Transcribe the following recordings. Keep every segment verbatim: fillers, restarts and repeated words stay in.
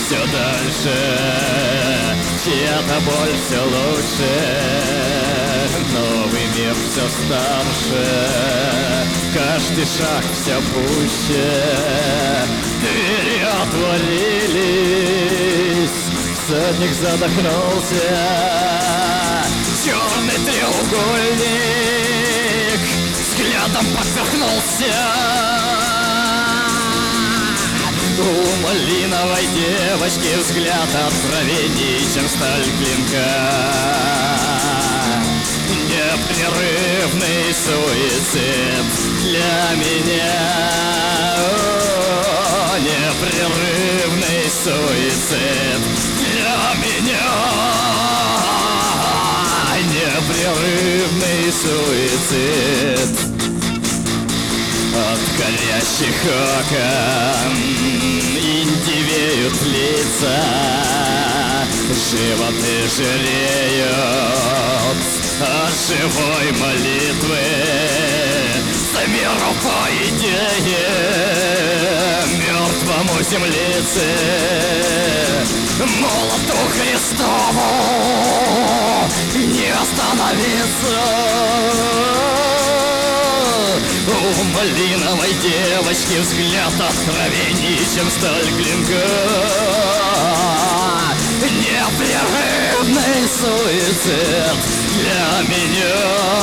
все дальше, чья-то боль все лучше, новый мир все старше, каждый шаг все пуще, двери отворились, всадник задохнулся, черный треугольник взглядом поперхнулся. У малиновой девочки взгляд откровений, чем сталь клинка. Непрерывный суицид для меня. О, непрерывный суицид для меня. Непрерывный суицид. От горящих окон индивеют лица, животы жиреют от живой молитвы. За миру по идее мертвому землице, молоту Христову не остановиться. У малиновой девочки взгляд откровений, чем сталь клинка. Непрерывный суицид для меня.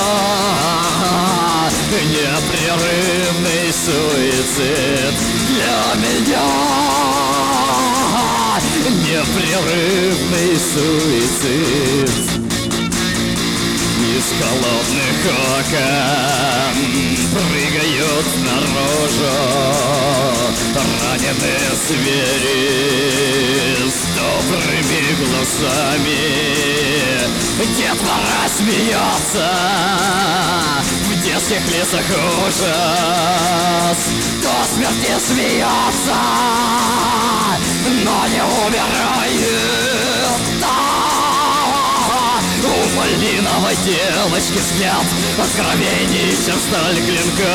Непрерывный суицид для меня. Непрерывный суицид. Из холодных окон прыгают наружу раненые звери с добрыми глазами. Детвора смеется, в детских лицах ужас. До смерти смеется, но не умирает. У малиновой девочки взгляд откровений, чем сталь клинка.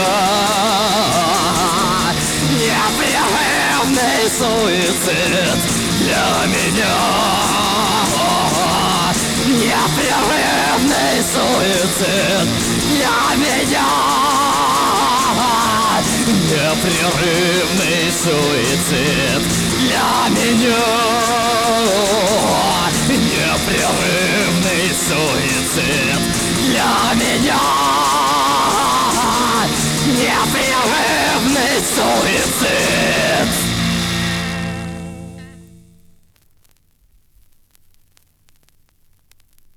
Непрерывный суицид для меня. Непрерывный суицид для меня. Непрерывный суицид для меня. Непрерывный суицид для меня. Непрерывный суицид.